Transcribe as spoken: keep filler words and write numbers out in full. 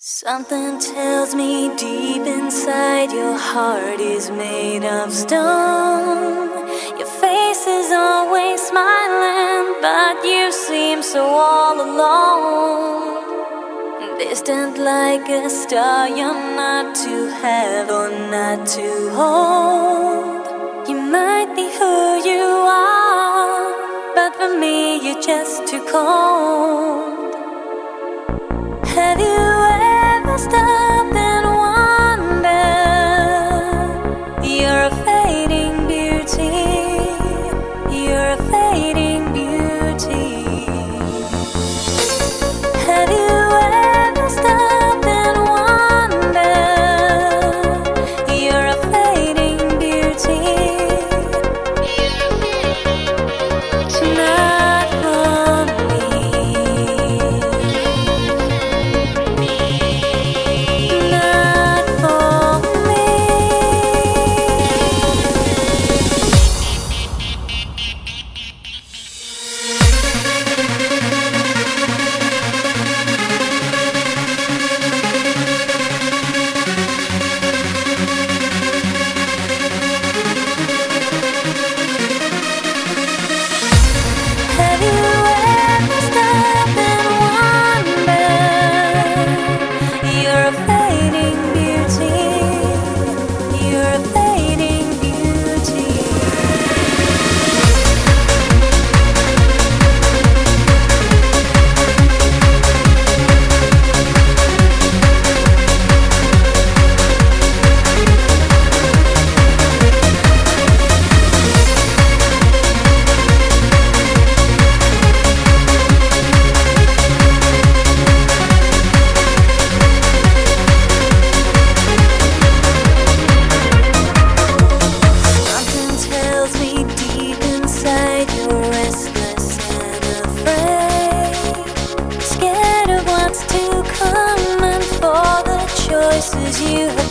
Something tells me deep inside your heart is made of stone. Your face is always smiling, but you seem so all alone. Distant like a star, you're not to have or not to hold. You might be who you are, but for me you're just too cold. Have you ever stopped and wondered? You're a fading beauty. You're a fading beauty. Have you ever stopped and wondered? You're a fading beauty. Not for me. Not for me. Have you ever stopped and wondered? You're a fading beauty. You're a fading beauty. Something tells me deep inside you're restless and afraid, scared of what's to come and for the choices you have.